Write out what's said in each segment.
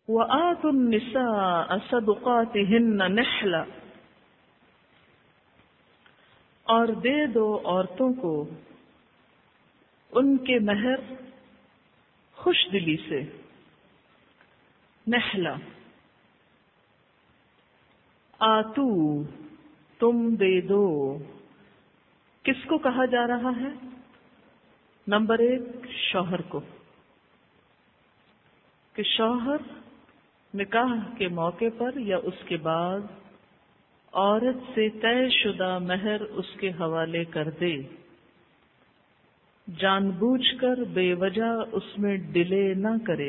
وَآتُوا النِّسَاءَ صَدُقَاتِهِنَّ نِحْلًا، اور دے دو عورتوں کو ان کے مہر خوش دلی سے. نحلہ، آتو تم دے دو. کس کو کہا جا رہا ہے؟ نمبر 1 شوہر کو، کہ شوہر نکاح کے موقع پر یا اس کے بعد عورت سے طے شدہ مہر اس کے حوالے کر دے، جان بوجھ کر بے وجہ اس میں ڈیلے نہ کرے،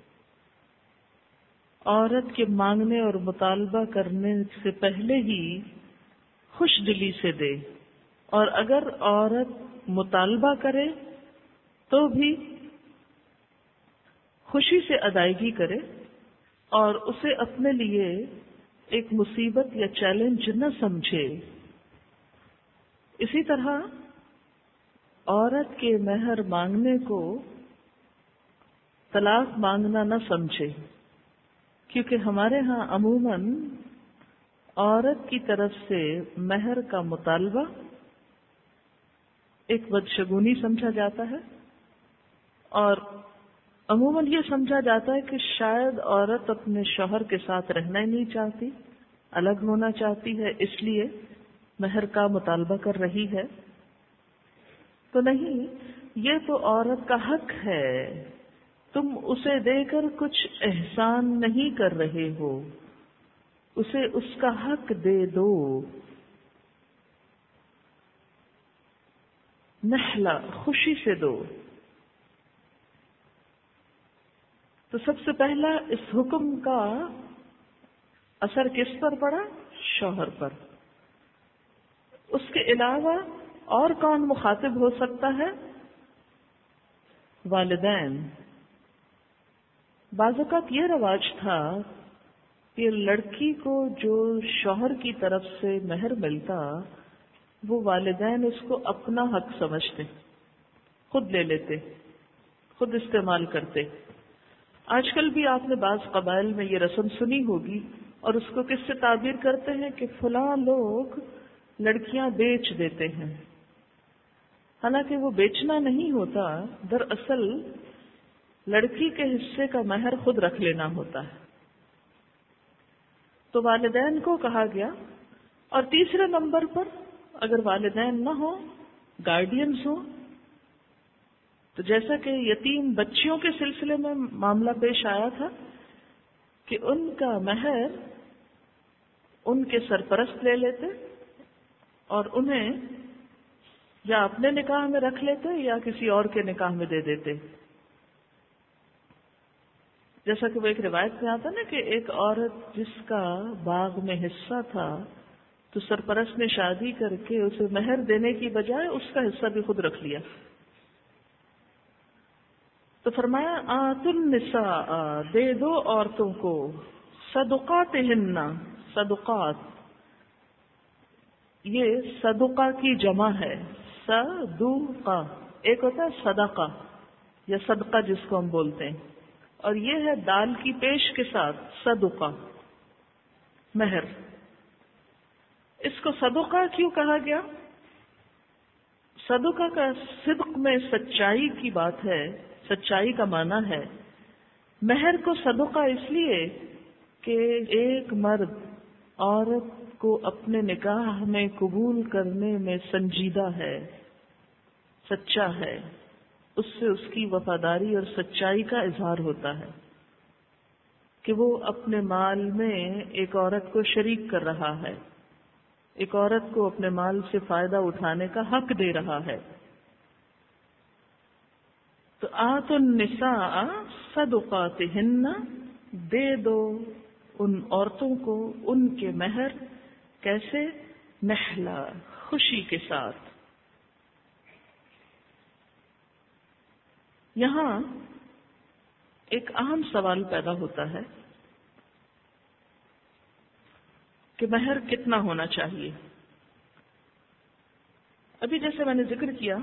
عورت کے مانگنے اور مطالبہ کرنے سے پہلے ہی خوش دلی سے دے، اور اگر عورت مطالبہ کرے تو بھی خوشی سے ادائیگی کرے، اور اسے اپنے لیے ایک مصیبت یا چیلنج نہ سمجھے. اسی طرح عورت کے مہر مانگنے کو طلاق مانگنا نہ سمجھے، کیونکہ ہمارے ہاں عموماً عورت کی طرف سے مہر کا مطالبہ ایک بدشگونی سمجھا جاتا ہے، اور عموماً یہ سمجھا جاتا ہے کہ شاید عورت اپنے شوہر کے ساتھ رہنا ہی نہیں چاہتی، الگ ہونا چاہتی ہے، اس لیے مہر کا مطالبہ کر رہی ہے. تو نہیں، یہ تو عورت کا حق ہے، تم اسے دے کر کچھ احسان نہیں کر رہے ہو، اسے اس کا حق دے دو. نحلہ، خوشی سے دو. تو سب سے پہلا اس حکم کا اثر کس پر پڑا؟ شوہر پر. اس کے علاوہ اور کون مخاطب ہو سکتا ہے؟ والدین. بعض اوقات یہ رواج تھا کہ لڑکی کو جو شوہر کی طرف سے مہر ملتا وہ والدین اس کو اپنا حق سمجھتے، خود لے لیتے، خود استعمال کرتے. آج کل بھی آپ نے بعض قبائل میں یہ رسم سنی ہوگی، اور اس کو کس سے تعبیر کرتے ہیں کہ فلاں لوگ لڑکیاں بیچ دیتے ہیں. حالانکہ وہ بیچنا نہیں ہوتا، دراصل لڑکی کے حصے کا مہر خود رکھ لینا ہوتا ہے. تو والدین کو کہا گیا. اور تیسرے نمبر پر اگر والدین نہ ہوں، گارڈینز ہوں، تو جیسا کہ یتیم بچیوں کے سلسلے میں معاملہ پیش آیا تھا کہ ان کا مہر ان کے سرپرست لے لیتے اور انہیں یا اپنے نکاح میں رکھ لیتے یا کسی اور کے نکاح میں دے دیتے. جیسا کہ وہ ایک روایت میں آتا نا کہ ایک عورت جس کا باغ میں حصہ تھا تو سرپرست نے شادی کر کے اسے مہر دینے کی بجائے اس کا حصہ بھی خود رکھ لیا. تو فرمایا آتوا النساء، دے دو عورتوں کو، صدقاتہن، صدقات، یہ صدقہ کی جمع ہے. صدقہ ایک ہوتا ہے صدقہ یا صدقہ جس کو ہم بولتے ہیں، اور یہ ہے دال کی پیش کے ساتھ صدقہ، مہر. اس کو صدقہ کیوں کہا گیا؟ صدقہ کا صدق میں سچائی کی بات ہے، سچائی کا معنی ہے. مہر کو صدقہ اس لیے کہ ایک مرد عورت کو اپنے نکاح میں قبول کرنے میں سنجیدہ ہے، سچا ہے، اس سے اس کی وفاداری اور سچائی کا اظہار ہوتا ہے کہ وہ اپنے مال میں ایک عورت کو شریک کر رہا ہے، ایک عورت کو اپنے مال سے فائدہ اٹھانے کا حق دے رہا ہے. تو آتوا النساء صدقاتہن، دے دو ان عورتوں کو ان کے مہر. کیسے؟ نحلہ، خوشی کے ساتھ. یہاں ایک اہم سوال پیدا ہوتا ہے کہ مہر کتنا ہونا چاہیے. ابھی جیسے میں نے ذکر کیا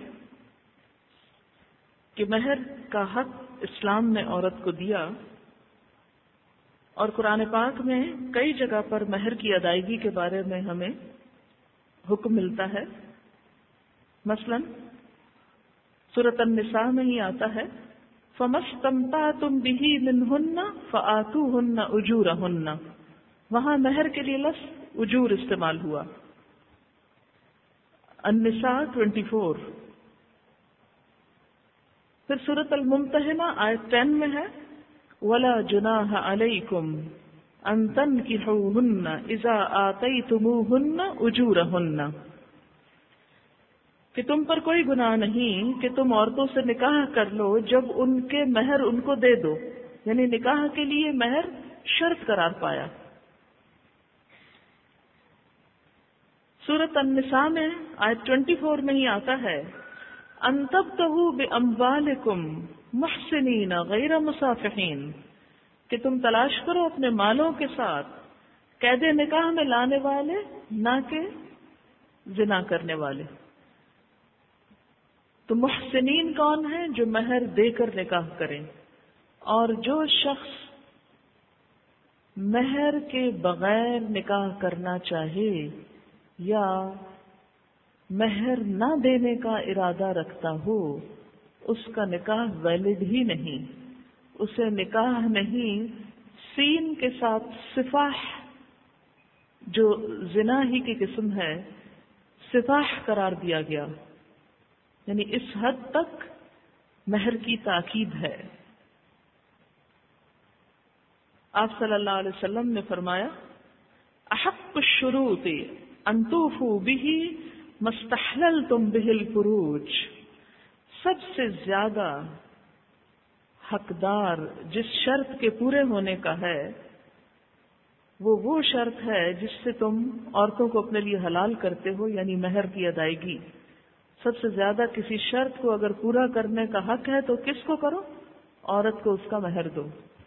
کہ مہر کا حق اسلام نے عورت کو دیا، اور قرآن پاک میں کئی جگہ پر مہر کی ادائیگی کے بارے میں ہمیں حکم ملتا ہے. مثلا سورۃ النساء میں ہی آتا ہے فَمَسْتَمْتَعْتُمْ بِهِ مِنْهُنَّ فَآتُوهُنَّ أُجُورَهُنَّ. وہاں مہر کے لیے لفظ اجور استعمال ہوا. النساء 24. پھر سورۃ الممتحنہ آیت 10 میں ہے وَلَا جُنَاحَ عَلَيْكُمْ أَن تَنكِحُوهُنَّ إِذَا آتَيْتُمُوهُنَّ أُجُورَهُنَّ. کہ تم پر کوئی گناہ نہیں کہ تم عورتوں سے نکاح کر لو جب ان کے مہر ان کو دے دو، یعنی نکاح کے لیے مہر شرط قرار پایا. سورۃ النساء میں آیت 24 میں ہی آتا ہے ان تبتغوا باموالکم محسنین غیر مسافحین، کہ تم تلاش کرو اپنے مالوں کے ساتھ قید نکاح میں لانے والے، نہ کہ زنا کرنے والے. تو محسنین کون ہیں؟ جو مہر دے کر نکاح کریں. اور جو شخص مہر کے بغیر نکاح کرنا چاہے یا مہر نہ دینے کا ارادہ رکھتا ہو اس کا نکاح ویلڈ ہی نہیں، اسے نکاح نہیں، سین کے ساتھ سفاح جو زنا ہی کی قسم ہے سفاح قرار دیا گیا. یعنی اس حد تک مہر کی تاکید ہے. آپ صلی اللہ علیہ وسلم نے فرمایا احق الشروط ان توفوا به ما استحللتم به الفروج. سب سے زیادہ حقدار جس شرط کے پورے ہونے کا ہے وہ شرط ہے جس سے تم عورتوں کو اپنے لیے حلال کرتے ہو، یعنی مہر کی ادائیگی. سب سے زیادہ کسی شرط کو اگر پورا کرنے کا حق ہے تو کس کو کرو؟ عورت کو اس کا مہر دو.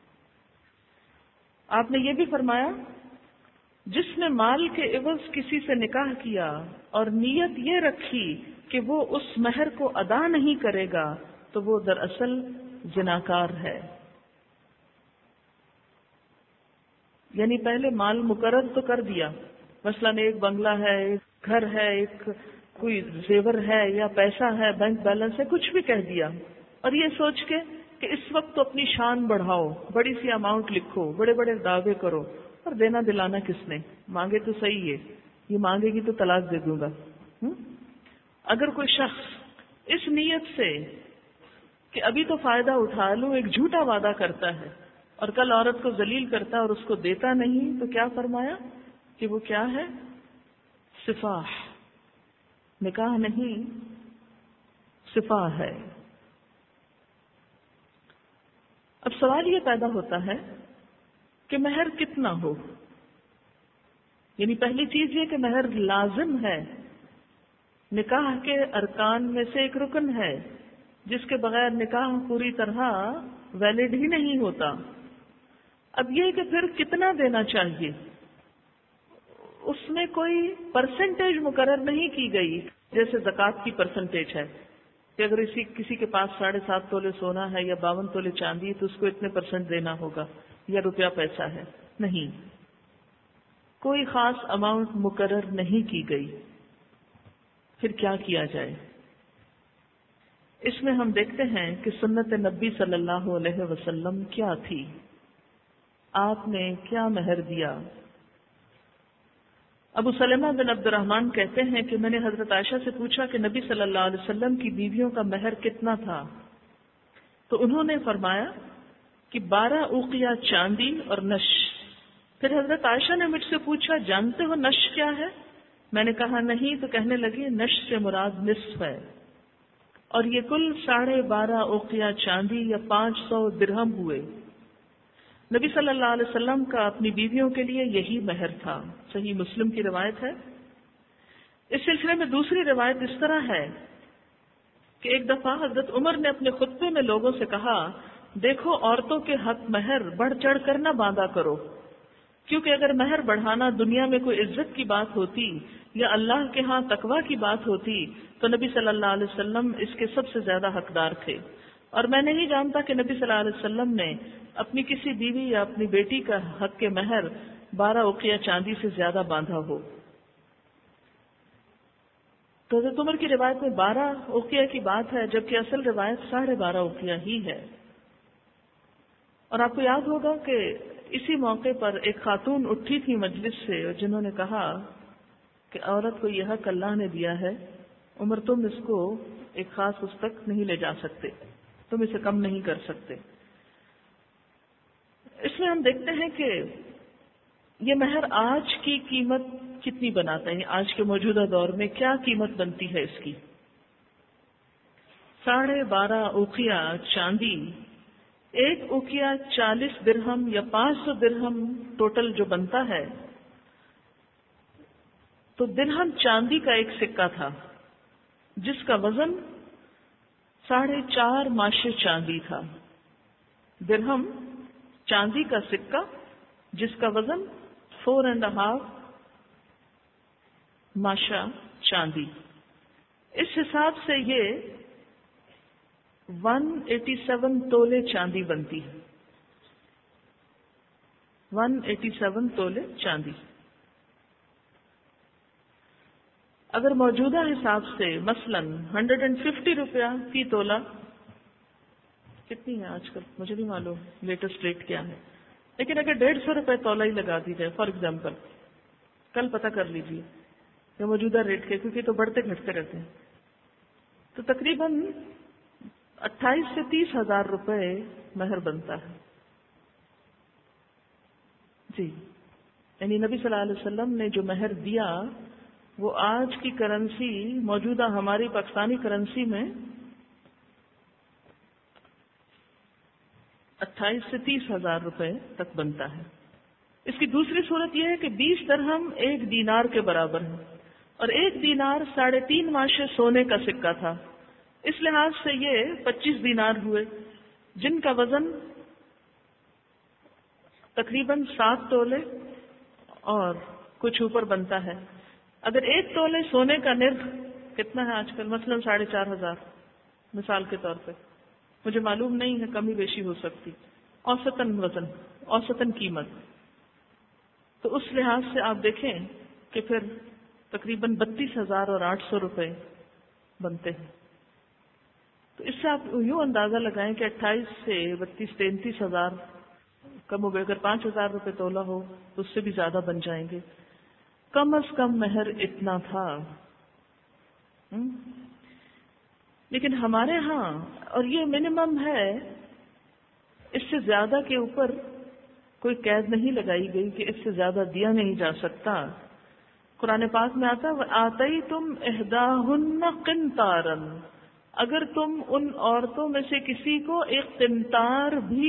آپ نے یہ بھی فرمایا جس نے مال کے عوض کسی سے نکاح کیا اور نیت یہ رکھی کہ وہ اس مہر کو ادا نہیں کرے گا تو وہ دراصل زناکار ہے. یعنی پہلے مال مقرر تو کر دیا، مثلا ایک بنگلہ ہے، ایک گھر ہے، ایک کوئی زیور ہے یا پیسہ ہے، بینک بیلنس ہے، کچھ بھی کہہ دیا اور یہ سوچ کے کہ اس وقت تو اپنی شان بڑھاؤ، بڑی سی اماؤنٹ لکھو، بڑے بڑے دعوے کرو، اور دینا دلانا کس نے؟ مانگے تو صحیح ہے، یہ مانگے گی تو طلاق دے دوں گا. اگر کوئی شخص اس نیت سے کہ ابھی تو فائدہ اٹھا لوں ایک جھوٹا وعدہ کرتا ہے اور کل عورت کو ذلیل کرتا اور اس کو دیتا نہیں، تو کیا فرمایا کہ وہ کیا ہے؟ سفاح. نکاح نہیں، سفاح ہے. اب سوال یہ پیدا ہوتا ہے کہ مہر کتنا ہو؟ یعنی پہلی چیز یہ کہ مہر لازم ہے، نکاح کے ارکان میں سے ایک رکن ہے جس کے بغیر نکاح پوری طرح ویلڈ ہی نہیں ہوتا. اب یہ کہ پھر کتنا دینا چاہیے، اس میں کوئی پرسنٹیج مقرر نہیں کی گئی جیسے زکوٰۃ کی پرسنٹیج ہے کہ اگر کسی کے پاس 7.5 تولے سونا ہے یا 52 تولے چاندی تو اس کو اتنے % دینا ہوگا یا روپیہ پیسہ ہے. نہیں، کوئی خاص اماؤنٹ مقرر نہیں کی گئی. پھر کیا کیا جائے؟ اس میں ہم دیکھتے ہیں کہ سنت نبی صلی اللہ علیہ وسلم کیا تھی، آپ نے کیا مہر دیا. ابو سلمہ بن عبد الرحمن کہتے ہیں کہ میں نے حضرت عائشہ سے پوچھا کہ نبی صلی اللہ علیہ وسلم کی بیویوں کا مہر کتنا تھا، تو انہوں نے فرمایا کہ 12 اوقیہ چاندی اور نش. پھر حضرت عائشہ نے مجھ سے پوچھا جانتے ہو نش کیا ہے؟ میں نے کہا نہیں، تو کہنے لگی نش سے مراد نصف ہے، اور یہ کل 12.5 اوقیہ چاندی یا 500 درہم ہوئے. نبی صلی اللہ علیہ وسلم کا اپنی بیویوں کے لیے یہی مہر تھا. صحیح مسلم کی روایت ہے. اس سلسلے میں دوسری روایت اس طرح ہے کہ ایک دفعہ حضرت عمر نے اپنے خطبے میں لوگوں سے کہا دیکھو عورتوں کے حق مہر بڑھ چڑھ کر نہ باندھا کرو، کیونکہ اگر مہر بڑھانا دنیا میں کوئی عزت کی بات ہوتی یا اللہ کے ہاں تقویٰ کی بات ہوتی تو نبی صلی اللہ علیہ وسلم اس کے سب سے زیادہ حقدار تھے. اور میں نہیں جانتا کہ نبی صلی اللہ علیہ وسلم نے اپنی کسی بیوی یا اپنی بیٹی کا حق کے مہر 12 اوقیہ چاندی سے زیادہ باندھا ہو. تو حضرت عمر کی روایت میں 12 اوقیہ کی بات ہے، جبکہ اصل روایت 12.5 اوقیہ ہی ہے. اور آپ کو یاد ہوگا کہ اسی موقع پر ایک خاتون اٹھی تھی مجلس سے، جنہوں نے کہا کہ عورت کو یہ حق اللہ نے دیا ہے، عمر تم اس کو ایک خاص اس تک نہیں لے جا سکتے، تم اسے کم نہیں کر سکتے. اس میں ہم دیکھتے ہیں کہ یہ مہر آج کی قیمت کتنی بناتا ہے، آج کے موجودہ دور میں کیا قیمت بنتی ہے اس کی. 12.5 اوقیہ چاندی، ایک اوقیہ 40 درہم یا 500 درہم ٹوٹل جو بنتا ہے. تو درہم چاندی کا ایک سکہ تھا جس کا وزن 4.5 ماشے چاندی تھا. درہم چاندی کا سکہ جس کا وزن 4.5 ماشا چاندی. اس حساب سے یہ 187 تولے چاندی بنتی ہے. 187 تولے چاندی. اگر موجودہ حساب سے مثلا 150 روپیہ فی تولہ، کتنی ہے آج کل مجھے نہیں معلوم لیٹسٹ ریٹ کیا ہے، لیکن اگر 150 روپے تولہ ہی لگا دی جائے فار ایگزامپل، کل پتہ کر لیجیے کہ موجودہ ریٹ کے، کیونکہ تو بڑھتے گھٹتے رہتے ہیں، تو تقریباً 28 سے 30 ہزار روپے مہر بنتا ہے. جی، یعنی نبی صلی اللہ علیہ وسلم نے جو مہر دیا وہ آج کی کرنسی، موجودہ ہماری پاکستانی کرنسی میں 28 سے 30 ہزار روپے تک بنتا ہے. اس کی دوسری صورت یہ ہے کہ 20 درہم 1 دینار کے برابر ہے، اور 1 دینار 3.5 ماشے سونے کا سکہ تھا. اس لحاظ سے یہ 25 دینار ہوئے، جن کا وزن تقریباً 7 تولے اور کچھ اوپر بنتا ہے. اگر 1 تولے سونے کا نرخ کتنا ہے آج کل، مثلاً 4,500 مثال کے طور پہ، مجھے معلوم نہیں ہے، کمی بیشی ہو سکتی، اوسطاً وزن، اوسطاً قیمت، تو اس لحاظ سے آپ دیکھیں کہ پھر تقریباً 32,800 روپے بنتے ہیں. تو اس سے آپ یوں اندازہ لگائیں کہ 28 سے 32 33 ہزار کم ہو گئے. اگر 5,000 روپے تولہ ہو تو اس سے بھی زیادہ بن جائیں گے. کم از کم مہر اتنا تھا. لیکن ہمارے ہاں، اور یہ منیمم ہے، اس سے زیادہ کے اوپر کوئی قید نہیں لگائی گئی کہ اس سے زیادہ دیا نہیں جا سکتا. قرآن پاک میں آتا ہے آتیتم احداہن قنطارا، اگر تم ان عورتوں میں سے کسی کو ایک قنطار بھی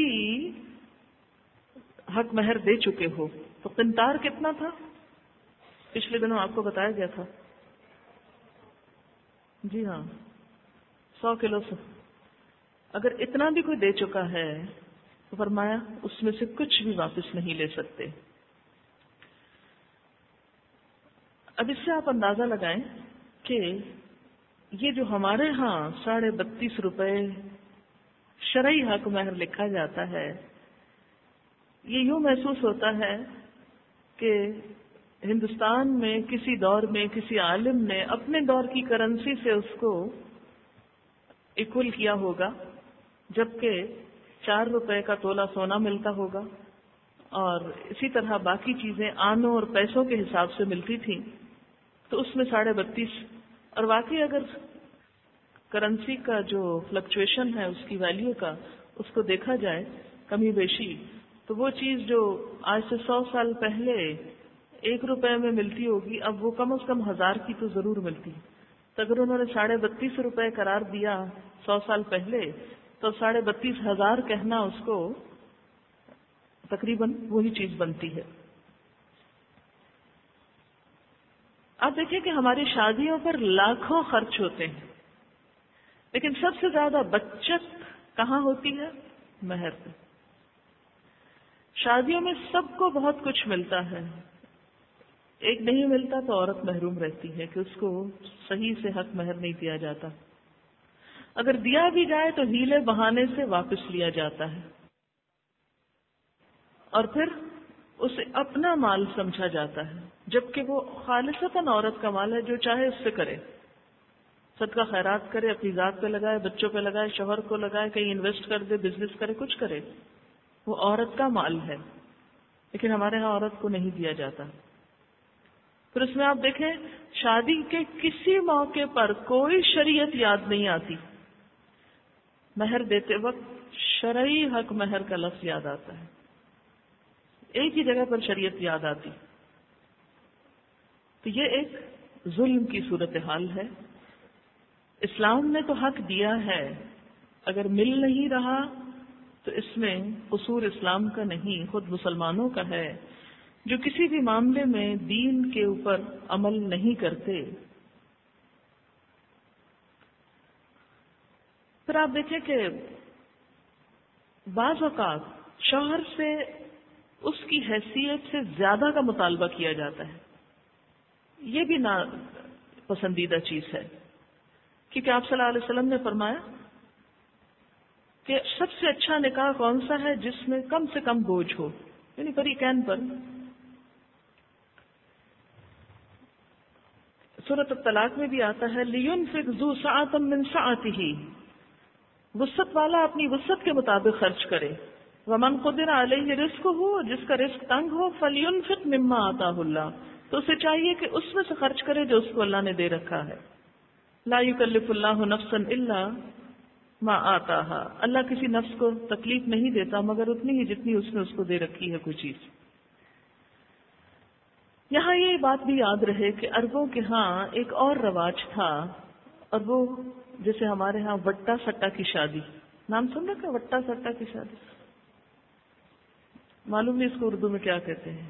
حق مہر دے چکے ہو. تو قنطار کتنا تھا؟ پچھلے دنوں آپ کو بتایا گیا تھا. جی ہاں، 100 کلو سے. اگر اتنا بھی کوئی دے چکا ہے تو فرمایا اس میں سے کچھ بھی واپس نہیں لے سکتے. اب اس سے آپ اندازہ لگائیں کہ یہ جو ہمارے ہاں 32.5 روپے شرعی حق مہر لکھا جاتا ہے، یہ یوں محسوس ہوتا ہے کہ ہندوستان میں کسی دور میں کسی عالم نے اپنے دور کی کرنسی سے اس کو ایکول کیا ہوگا، جبکہ 4 روپے کا تولہ سونا ملتا ہوگا اور اسی طرح باقی چیزیں آنوں اور پیسوں کے حساب سے ملتی تھیں. تو اس میں 32.5، اور واقعی اگر کرنسی کا جو فلکچویشن ہے اس کی ویلیو کا اس کو دیکھا جائے کمی بیشی، تو وہ چیز جو آج سے 100 سال پہلے 1 روپے میں ملتی ہوگی، اب وہ کم از کم 1000 کی تو ضرور ملتی. تو اگر انہوں نے 32.5 روپے قرار دیا 100 سال پہلے، تو 32,500 کہنا اس کو تقریباً وہی چیز بنتی ہے. آپ دیکھیں کہ ہماری شادیوں پر لاکھوں خرچ ہوتے ہیں، لیکن سب سے زیادہ بچت کہاں ہوتی ہے؟ مہر پہ. شادیوں میں سب کو بہت کچھ ملتا ہے، ایک نہیں ملتا تو عورت محروم رہتی ہے کہ اس کو صحیح سے حق مہر نہیں دیا جاتا. اگر دیا بھی جائے تو ہیلے بہانے سے واپس لیا جاتا ہے. اور پھر اسے اپنا مال سمجھا جاتا ہے، جبکہ وہ خالصتاً عورت کا مال ہے، جو چاہے اس سے کرے، صدقہ خیرات کرے، اپنی ذات پہ لگائے، بچوں پہ لگائے، شوہر کو لگائے، کہیں انویسٹ کر دے، بزنس کرے، کچھ کرے، وہ عورت کا مال ہے، لیکن ہمارے ہاں عورت کو نہیں دیا جاتا۔ پھر اس میں آپ دیکھیں شادی کے کسی موقع پر کوئی شریعت یاد نہیں آتی، مہر دیتے وقت شرعی حق مہر کا لفظ یاد آتا ہے، ایک ہی جگہ پر شریعت یاد آتی۔ تو یہ ایک ظلم کی صورتحال ہے۔ اسلام نے تو حق دیا ہے، اگر مل نہیں رہا تو اس میں قصور اسلام کا نہیں، خود مسلمانوں کا ہے، جو کسی بھی معاملے میں دین کے اوپر عمل نہیں کرتے۔ پھر آپ دیکھیں کہ بعض اوقات شوہر سے اس کی حیثیت سے زیادہ کا مطالبہ کیا جاتا ہے، یہ بھی نا پسندیدہ چیز ہے، کیونکہ آپ صلی اللہ علیہ وسلم نے فرمایا کہ سب سے اچھا نکاح کون سا ہے جس میں کم سے کم بوجھ ہو، یعنی فریقین پر۔ سورۃ الطلاق میں بھی آتا ہے لِيُنْفِقْ ذُو سَعَةٍ مِّن سَعَتِهِ، وسعت والا اپنی وسعت کے مطابق خرچ کرے، وَمَنْ قُدِرَ عَلَيْهِ رِزْقُهُ، جس کا رزق تنگ ہو، فَلْيُنْفِقْ مِمَّا آتَاهُ اللَّهُ، تو اسے چاہیے کہ اس میں سے خرچ کرے جو اس کو اللہ نے دے رکھا ہے۔ لا یکلف اللہ نفسا الا ما آتاها، اللہ کسی نفس کو تکلیف نہیں دیتا مگر اتنی ہی جتنی اس نے اس کو دے رکھی ہے کوئی چیز۔ یہاں یہ بات بھی یاد رہے کہ عربوں کے ہاں ایک اور رواج تھا، اور وہ جیسے ہمارے ہاں وٹا سٹا کی شادی، نام سن رکھا وٹا سٹا کی شادی؟ معلوم نہیں اس کو اردو میں کیا کہتے ہیں۔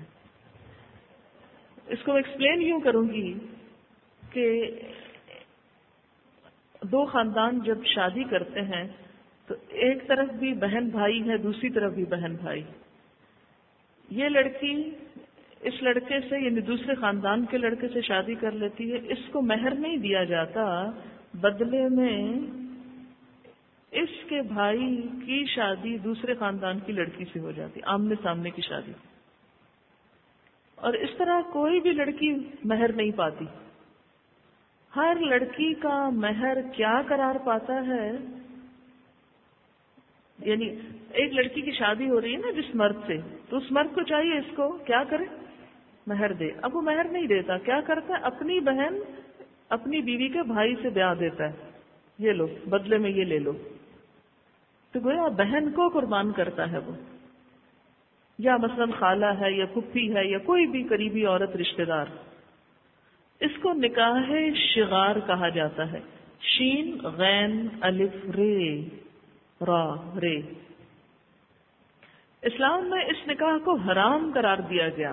اس کو ایکسپلین یوں کروں گی کہ دو خاندان جب شادی کرتے ہیں تو ایک طرف بھی بہن بھائی ہے، دوسری طرف بھی بہن بھائی۔ یہ لڑکی اس لڑکے سے یعنی دوسرے خاندان کے لڑکے سے شادی کر لیتی ہے، اس کو مہر نہیں دیا جاتا، بدلے میں اس کے بھائی کی شادی دوسرے خاندان کی لڑکی سے ہو جاتی، آمنے سامنے کی شادی، اور اس طرح کوئی بھی لڑکی مہر نہیں پاتی۔ ہر لڑکی کا مہر کیا قرار پاتا ہے، یعنی ایک لڑکی کی شادی ہو رہی ہے نا جس مرد سے، تو اس مرد کو چاہیے اس کو کیا کرے، مہر دے۔ اب وہ مہر نہیں دیتا، کیا کرتا ہے، اپنی بہن اپنی بیوی کے بھائی سے بیاہ دیتا ہے، یہ لو بدلے میں یہ لے لو، تو گویا بہن کو قربان کرتا ہے وہ، یا مثلا خالہ ہے یا پھپھی ہے یا کوئی بھی قریبی عورت رشتہ دار۔ اس کو نکاح شغار کہا جاتا ہے، شین غین الف رے را رے۔ اسلام میں اس نکاح کو حرام قرار دیا گیا،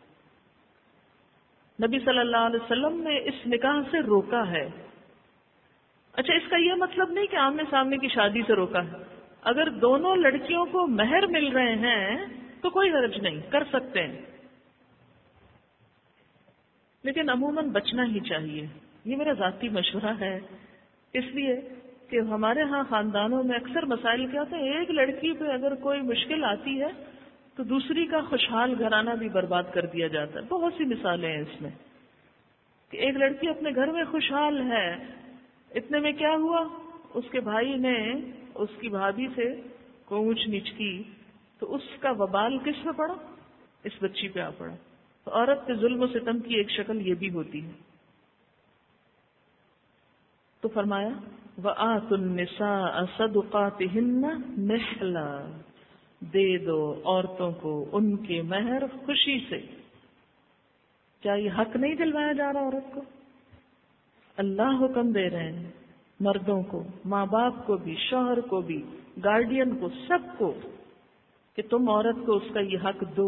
نبی صلی اللہ علیہ وسلم نے اس نکاح سے روکا ہے۔ اچھا، اس کا یہ مطلب نہیں کہ آمنے سامنے کی شادی سے روکا ہے، اگر دونوں لڑکیوں کو مہر مل رہے ہیں تو کوئی حرج نہیں، کر سکتے ہیں، لیکن عموماً بچنا ہی چاہیے۔ یہ میرا ذاتی مشورہ ہے، اس لیے کہ ہمارے ہاں خاندانوں میں اکثر مسائل کیا ہوتے ہیں، ایک لڑکی پہ اگر کوئی مشکل آتی ہے تو دوسری کا خوشحال گھرانہ بھی برباد کر دیا جاتا ہے۔ بہت سی مثالیں ہیں اس میں کہ ایک لڑکی اپنے گھر میں خوشحال ہے، اتنے میں کیا ہوا، اس کے بھائی نے اس کی بھابھی سے کوئی اونچ نیچ کی تو اس کا وبال کس پہ پڑا، اس بچی پہ آ پڑا۔ تو عورت پہ ظلم و ستم کی ایک شکل یہ بھی ہوتی ہے۔ تو فرمایا وَآتُوا النِّسَاءَ صَدُقَاتِهِنَّ نِحْلًا، دے دو عورتوں کو ان کے مہر خوشی سے۔ کیا یہ حق نہیں دلوایا جا رہا عورت کو؟ اللہ حکم دے رہے ہیں مردوں کو، ماں باپ کو بھی، شوہر کو بھی، گارڈین کو، سب کو، کہ تم عورت کو اس کا یہ حق دو۔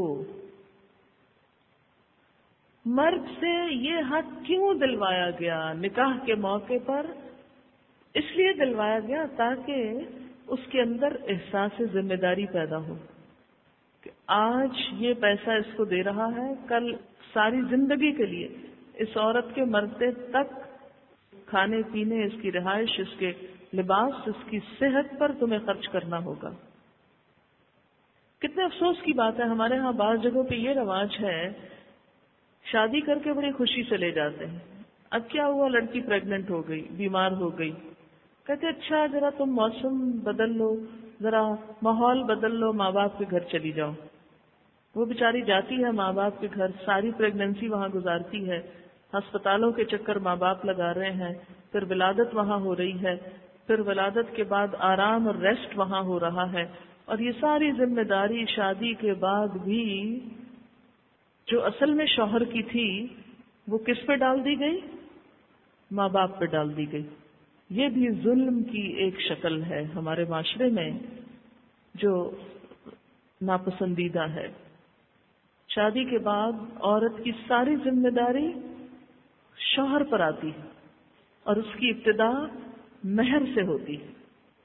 مرد سے یہ حق کیوں دلوایا گیا نکاح کے موقع پر؟ اس لیے دلوایا گیا تاکہ اس کے اندر احساس ذمہ داری پیدا ہو کہ آج یہ پیسہ اس کو دے رہا ہے، کل ساری زندگی کے لیے اس عورت کے مرتے تک کھانے پینے، اس کی رہائش، اس کے لباس، اس کی صحت پر تمہیں خرچ کرنا ہوگا۔ کتنے افسوس کی بات ہے، ہمارے ہاں بعض جگہوں پہ یہ رواج ہے، شادی کر کے بڑی خوشی سے لے جاتے ہیں، اب کیا ہوا، لڑکی پریگننٹ ہو گئی، بیمار ہو گئی، کہتے اچھا ذرا تم موسم بدل لو، ذرا ماحول بدل لو، ماں باپ کے گھر چلی جاؤ۔ وہ بیچاری جاتی ہے ماں باپ کے گھر، ساری پریگننسی وہاں گزارتی ہے، ہسپتالوں کے چکر ماں باپ لگا رہے ہیں، پھر ولادت وہاں ہو رہی ہے، پھر ولادت کے بعد آرام اور ریسٹ وہاں ہو رہا ہے، اور یہ ساری ذمہ داری شادی کے بعد بھی جو اصل میں شوہر کی تھی وہ کس پہ ڈال دی گئی؟ ماں باپ پہ ڈال دی گئی۔ یہ بھی ظلم کی ایک شکل ہے ہمارے معاشرے میں جو ناپسندیدہ ہے۔ شادی کے بعد عورت کی ساری ذمہ داری شوہر پر آتی ہے اور اس کی ابتدا مہر سے ہوتی ہے۔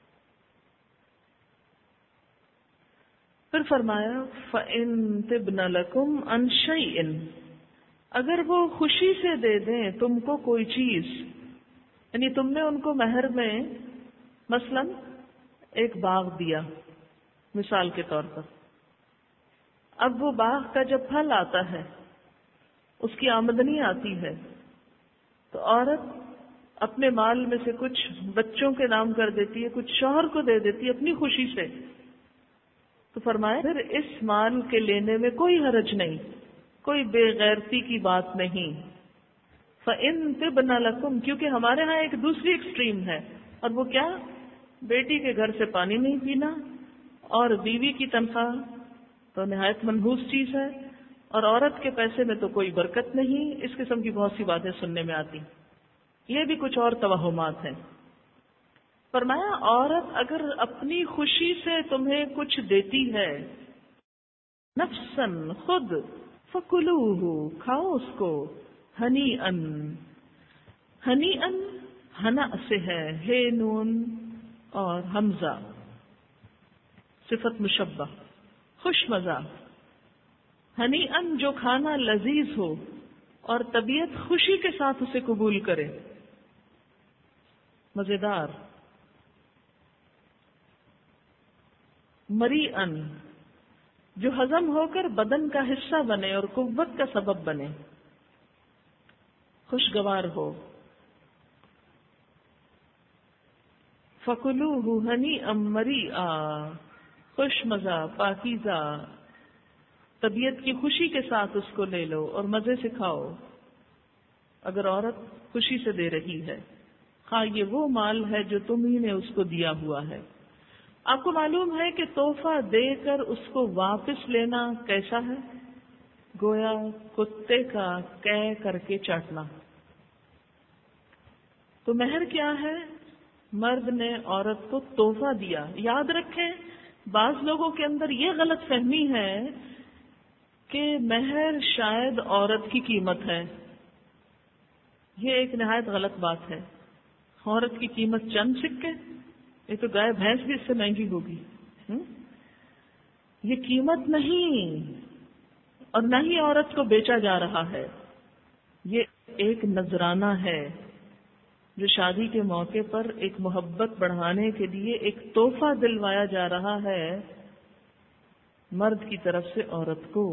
پھر فرمایا فَإِن تِبْنَ لَكُمْ عَنْ شَيْءٍ، اگر وہ خوشی سے دے دیں تم کو کوئی چیز، یعنی تم نے ان کو مہر میں مثلا ایک باغ دیا مثال کے طور پر، اب وہ باغ کا جب پھل آتا ہے، اس کی آمدنی آتی ہے، تو عورت اپنے مال میں سے کچھ بچوں کے نام کر دیتی ہے، کچھ شوہر کو دے دیتی ہے اپنی خوشی سے، تو فرمایا پھر اس مال کے لینے میں کوئی حرج نہیں، کوئی بے غیرتی کی بات نہیں۔ فَإِن تِبْنَ لَكُمْ، کیونکہ ہمارے ہاں ایک دوسری ایکسٹریم ہے، اور وہ کیا؟ بیٹی کے گھر سے پانی نہیں پینا، اور بیوی کی تنخواہ تو نہایت منحوس چیز ہے، اور عورت کے پیسے میں تو کوئی برکت نہیں، اس قسم کی بہت سی باتیں سننے میں آتی۔ یہ بھی کچھ اور توہمات ہیں۔ فرمایا عورت اگر اپنی خوشی سے تمہیں کچھ دیتی ہے، نفسن خود، فکلوہ، کھاؤ اس کو، ہنیئن، ہنیئن ہنا سے ہے، ہے نون اور حمزہ صفت مشبہ، خوش مزہ، ہنیئن جو کھانا لذیذ ہو اور طبیعت خوشی کے ساتھ اسے قبول کرے، مزیدار، مریئن جو ہضم ہو کر بدن کا حصہ بنے اور قوت کا سبب بنے، خوشگوار ہو، فَكُلُوهُ هَنِيئًا مَرِيئًا، خوش مزہ، پاکیزہ، طبیعت کی خوشی کے ساتھ اس کو لے لو اور مزے سے کھاؤ۔ اگر عورت خوشی سے دے رہی ہے، ہاں یہ وہ مال ہے جو تم ہی نے اس کو دیا ہوا ہے۔ آپ کو معلوم ہے کہ تحفہ دے کر اس کو واپس لینا کیسا ہے؟ گویا کتے کا قے کر کے چاٹنا۔ تو مہر کیا ہے؟ مرد نے عورت کو تحفہ دیا۔ یاد رکھیں بعض لوگوں کے اندر یہ غلط فہمی ہے کہ مہر شاید عورت کی قیمت ہے۔ یہ ایک نہایت غلط بات ہے۔ عورت کی قیمت چند سکے، یہ تو گائے بھینس بھی اس سے مہنگی ہوگی۔ یہ قیمت نہیں، اور نہ ہی عورت کو بیچا جا رہا ہے، یہ ایک نذرانہ ہے جو شادی کے موقع پر ایک محبت بڑھانے کے لیے ایک تحفہ دلوایا جا رہا ہے مرد کی طرف سے عورت کو۔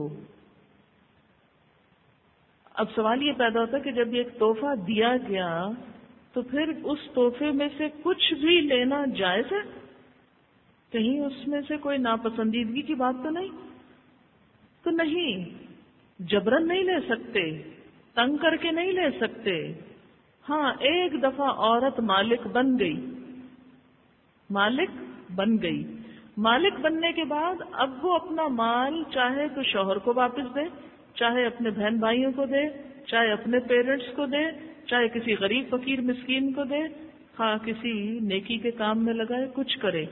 اب سوال یہ پیدا ہوتا ہے کہ جب یہ ایک تحفہ دیا گیا تو پھر اس تحفے میں سے کچھ بھی لینا جائز ہے؟ کہیں اس میں سے کوئی ناپسندیدگی کی بات تو نہیں؟ تو نہیں، جبرن نہیں لے سکتے، تنگ کر کے نہیں لے سکتے۔ ہاں ایک دفعہ عورت مالک بن گئی، مالک بن گئی، مالک بننے کے بعد اب وہ اپنا مال چاہے تو شوہر کو واپس دے، چاہے اپنے بہن بھائیوں کو دے، چاہے اپنے پیرنٹس کو دے، چاہے کسی غریب فقیر مسکین کو دے، ہاں کسی نیکی کے کام میں لگائے، کچھ کرے،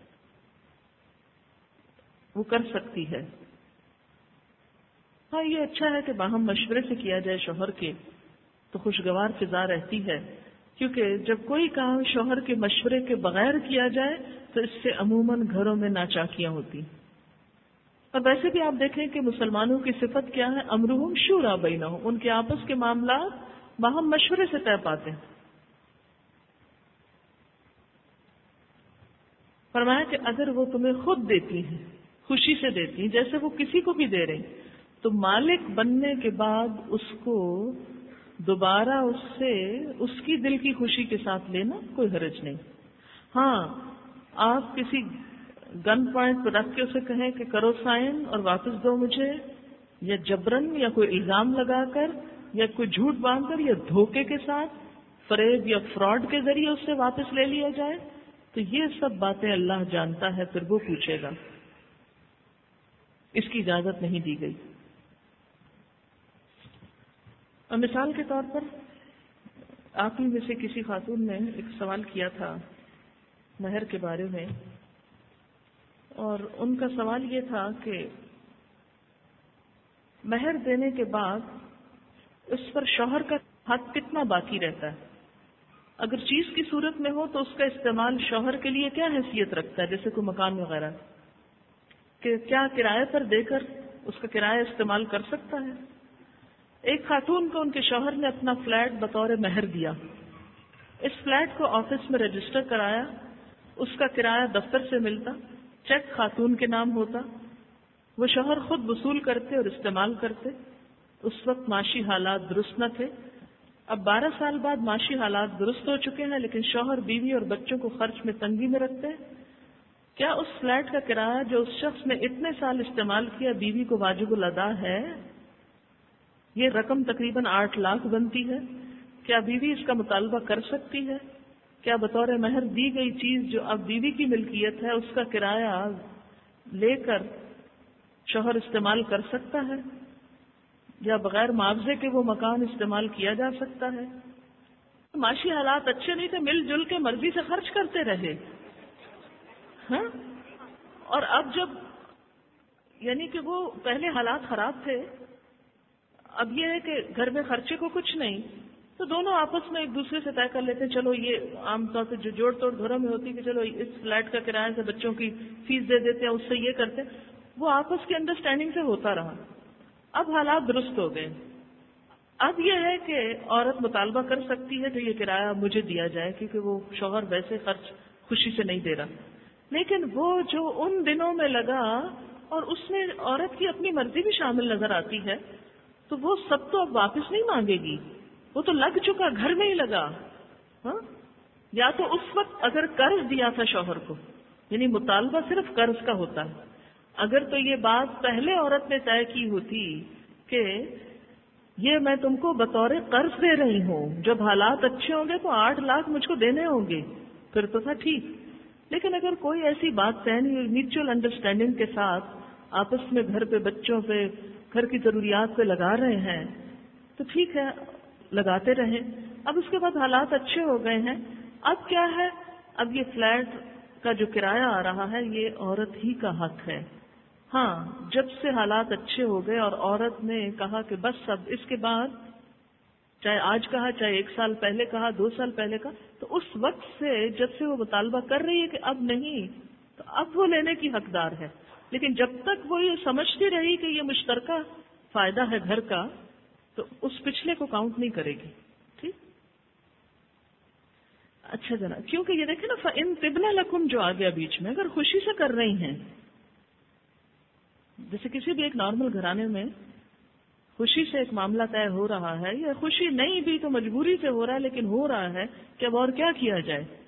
وہ کر سکتی ہے۔ ہاں یہ اچھا ہے کہ باہم مشورے سے کیا جائے شوہر کے، تو خوشگوار فضا رہتی ہے، کیونکہ جب کوئی کام شوہر کے مشورے کے بغیر کیا جائے تو اس سے عموماً گھروں میں ناچاکیاں ہوتی۔ اور ویسے بھی آپ دیکھیں کہ مسلمانوں کی صفت کیا ہے؟ امرہم شورا بینہم، ان کے آپس کے معاملات باہم مشورے سے طے پاتے ہیں۔ فرمایا کہ اگر وہ تمہیں خود دیتی ہیں، خوشی سے دیتی ہیں جیسے وہ کسی کو بھی دے رہی. تو مالک بننے کے بعد اس کو دوبارہ اس سے اس کی دل کی خوشی کے ساتھ لینا کوئی حرج نہیں. ہاں آپ کسی گن پوائنٹ پہ رکھ کے اسے کہیں کہ کرو سائن اور واپس دو مجھے، یا جبرن یا کوئی الزام لگا کر یا کوئی جھوٹ باندھ کر یا دھوکے کے ساتھ فریب یا فراڈ کے ذریعے اس سے واپس لے لیا جائے، تو یہ سب باتیں اللہ جانتا ہے، پھر وہ پوچھے گا. اس کی اجازت نہیں دی گئی. اور مثال کے طور پر آپ ہی میں سے کسی خاتون نے ایک سوال کیا تھا مہر کے بارے میں، اور ان کا سوال یہ تھا کہ مہر دینے کے بعد اس پر شوہر کا حق کتنا باقی رہتا ہے. اگر چیز کی صورت میں ہو تو اس کا استعمال شوہر کے لیے کیا حیثیت رکھتا ہے، جیسے کوئی مکان وغیرہ، کہ کیا کرائے پر دے کر اس کا کرایہ استعمال کر سکتا ہے. ایک خاتون کو ان کے شوہر نے اپنا فلیٹ بطور مہر دیا. اس فلیٹ کو آفس میں رجسٹر کرایا، اس کا کرایہ دفتر سے ملتا، چیک خاتون کے نام ہوتا، وہ شوہر خود وصول کرتے اور استعمال کرتے. اس وقت معاشی حالات درست نہ تھے. اب 12 سال بعد معاشی حالات درست ہو چکے ہیں، لیکن شوہر بیوی اور بچوں کو خرچ میں تنگی میں رکھتے ہیں. کیا اس فلیٹ کا کرایہ جو اس شخص نے اتنے سال استعمال کیا بیوی کو واجب الادا ہے؟ یہ رقم تقریباً 8 لاکھ بنتی ہے. کیا بیوی اس کا مطالبہ کر سکتی ہے؟ کیا بطور مہر دی گئی چیز جو اب بیوی کی ملکیت ہے اس کا کرایہ لے کر شوہر استعمال کر سکتا ہے، یا بغیر معاوضے کے وہ مکان استعمال کیا جا سکتا ہے؟ معاشی حالات اچھے نہیں تھے، مل جل کے مرضی سے خرچ کرتے رہے. ہاں، اور اب جب یعنی کہ وہ پہلے حالات خراب تھے، اب یہ ہے کہ گھر میں خرچے کو کچھ نہیں، تو دونوں آپس میں ایک دوسرے سے طے کر لیتے ہیں. چلو یہ عام طور پہ جو جوڑ توڑ گھروں میں ہوتی ہے کہ چلو اس فلیٹ کا کرایہ سے بچوں کی فیس دے دیتے ہیں، اس سے یہ کرتے ہیں، وہ آپس کی انڈرسٹینڈنگ سے ہوتا رہا. اب حالات درست ہو گئے. اب یہ ہے کہ عورت مطالبہ کر سکتی ہے کہ یہ کرایہ مجھے دیا جائے، کیونکہ وہ شوہر ویسے خرچ خوشی سے نہیں دے رہا. لیکن وہ جو ان دنوں میں لگا اور اس میں عورت کی اپنی مرضی بھی شامل نظر آتی ہے، تو وہ سب تو اب واپس نہیں مانگے گی. وہ تو لگ چکا، گھر میں ہی لگا. ہاں، یا تو اس وقت اگر قرض دیا تھا شوہر کو، یعنی مطالبہ صرف قرض کا ہوتا ہے. اگر تو یہ بات پہلے عورت نے طے کی ہوتی کہ یہ میں تم کو بطور قرض دے رہی ہوں، جب حالات اچھے ہوں گے تو 8 لاکھ مجھ کو دینے ہوں گے، پھر تو تھا ٹھیک. لیکن اگر کوئی ایسی بات طے نہیں، میوچل انڈرسٹینڈنگ کے ساتھ آپس میں گھر پہ بچوں پہ گھر کی ضروریات پہ لگا رہے ہیں، تو ٹھیک ہے، لگاتے رہیں. اب اس کے بعد حالات اچھے ہو گئے ہیں. اب کیا ہے، اب یہ فلیٹ کا جو کرایہ آ رہا ہے یہ عورت ہی کا حق ہے. ہاں، جب سے حالات اچھے ہو گئے اور عورت نے کہا کہ بس اب اس کے بعد، چاہے آج کہا، چاہے 1 سال پہلے کہا، 2 سال پہلے کہا، تو اس وقت سے جب سے وہ مطالبہ کر رہی ہے کہ اب نہیں، تو اب وہ لینے کی حقدار ہے. لیکن جب تک وہ یہ سمجھتی رہی کہ یہ مشترکہ فائدہ ہے گھر کا، تو اس پچھلے کو کاؤنٹ نہیں کرے گی. ٹھیک، اچھا جناب، کیونکہ یہ دیکھیں نا، فَإِن طِبْنَ لَكُمْ جو آ گیا بیچ میں، اگر خوشی سے کر رہی ہیں، جیسے کسی بھی ایک نارمل گھرانے میں خوشی سے ایک معاملہ طے ہو رہا ہے، یا خوشی نہیں بھی تو مجبوری سے ہو رہا ہے، لیکن ہو رہا ہے کہ اب اور کیا کیا جائے.